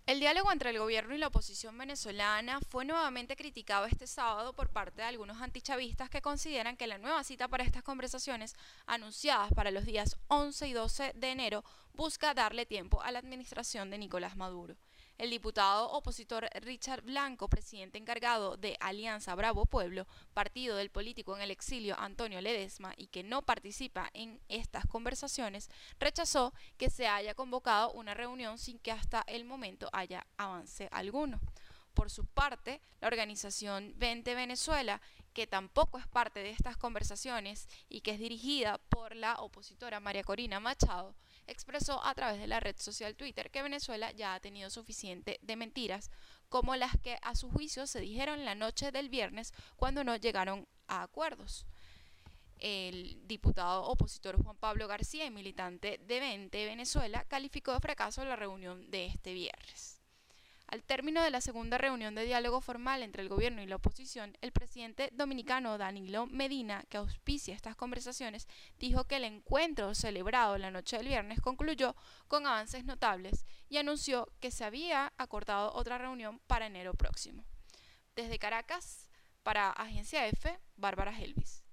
El diálogo entre el gobierno y la oposición venezolana fue nuevamente criticado este sábado por parte de algunos antichavistas que consideran que la nueva cita para estas conversaciones, anunciadas para los días 11 y 12 de enero, busca darle tiempo a la administración de Nicolás Maduro. El diputado opositor Richard Blanco, presidente encargado de Alianza Bravo Pueblo, partido del político en el exilio Antonio Ledesma y que no participa en estas conversaciones, rechazó que se haya convocado una reunión sin que hasta el momento haya avance alguno. Por su parte, la organización Vente Venezuela, que tampoco es parte de estas conversaciones y que es dirigida por la opositora María Corina Machado, expresó a través de la red social Twitter que Venezuela ya ha tenido suficiente de mentiras, como las que a su juicio se dijeron la noche del viernes cuando no llegaron a acuerdos. El diputado opositor Juan Pablo García y militante de Vente Venezuela calificó de fracaso la reunión de este viernes. Al término de la segunda reunión de diálogo formal entre el gobierno y la oposición, el presidente dominicano Danilo Medina, que auspicia estas conversaciones, dijo que el encuentro celebrado la noche del viernes concluyó con avances notables y anunció que se había acordado otra reunión para enero próximo. Desde Caracas, para Agencia F, Bárbara Helvis.